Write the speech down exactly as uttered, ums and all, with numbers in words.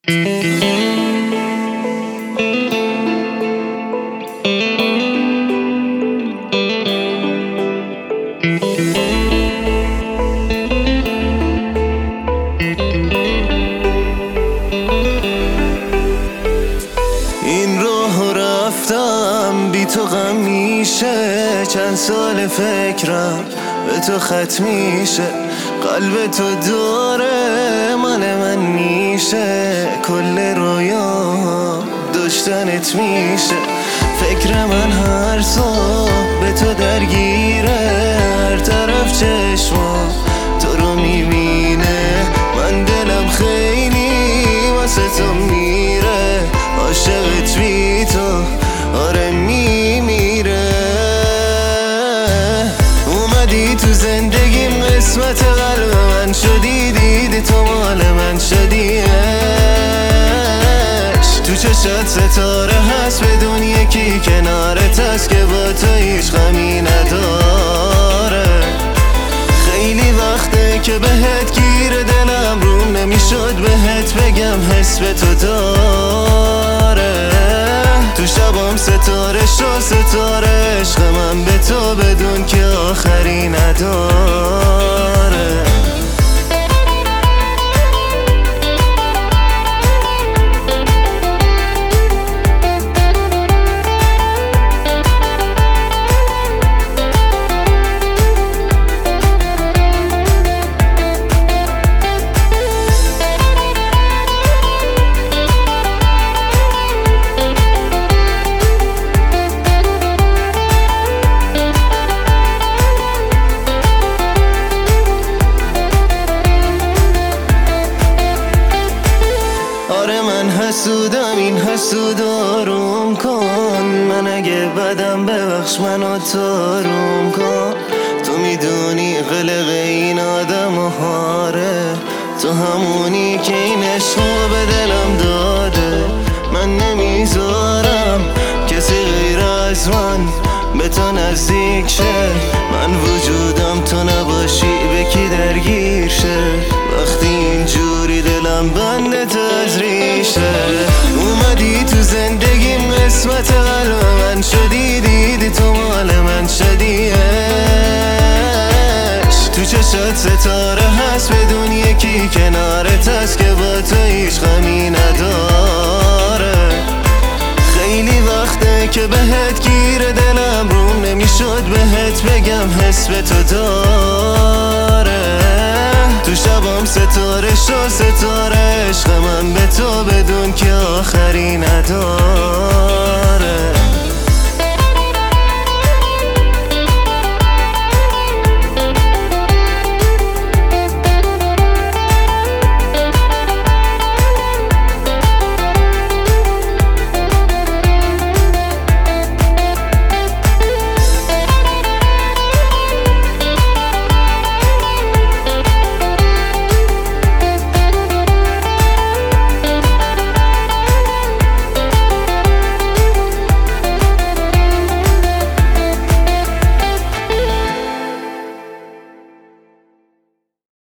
این راه رفتم بی تو غم میشه، چند سال فکرم به تو ختم میشه. قلب تو داره مال من میشه، کل رویا داشتنت میشه. فکر من هر صبح به تو درگیره، هر طرف چشمم تو رو میبینه. من دلم خیلی واسه تو میره، عاشقت بی تو آره میمیره. اومدی تو زندگیم، قسمت قلب من شدی، دیدی تو مال من شدیش. تو چشات ستاره هست بدون یکی کنارت هست که با تو هیچ غمی نداره. خیلی وقته که بهت گیره دلم، روم نمیشد بهت بگم حس به تو داره. تو شبام ستاره شو ستاره، عشق من به تو بدون که آخری نداره. آره من حسودم، این حسود آروم کن. من اگه بدم ببخش منو تاروم کن. تو میدونی قلق این آدم و هاره، تو همونی که این عشقو به دلم داده. من نمیذارم کسی غیر از من به تو نزدیک شه. من وجودم تو نباشی به کی درگیر شه. وقتی اینجوری دلم بنده تو از ریشه. اومدی تو زندگیم، قسمت قلب من شدی، دیدی تو مال من شدیش. تو چشات ستاره هست بدون یکی کنارت هست که با تو هیچ غمی نداره. خیلی وقته که بهت گیره دلم، روم نمیشد بهت بگم حس به تو داره. تو شبام ستاره شو ستاره، عشق من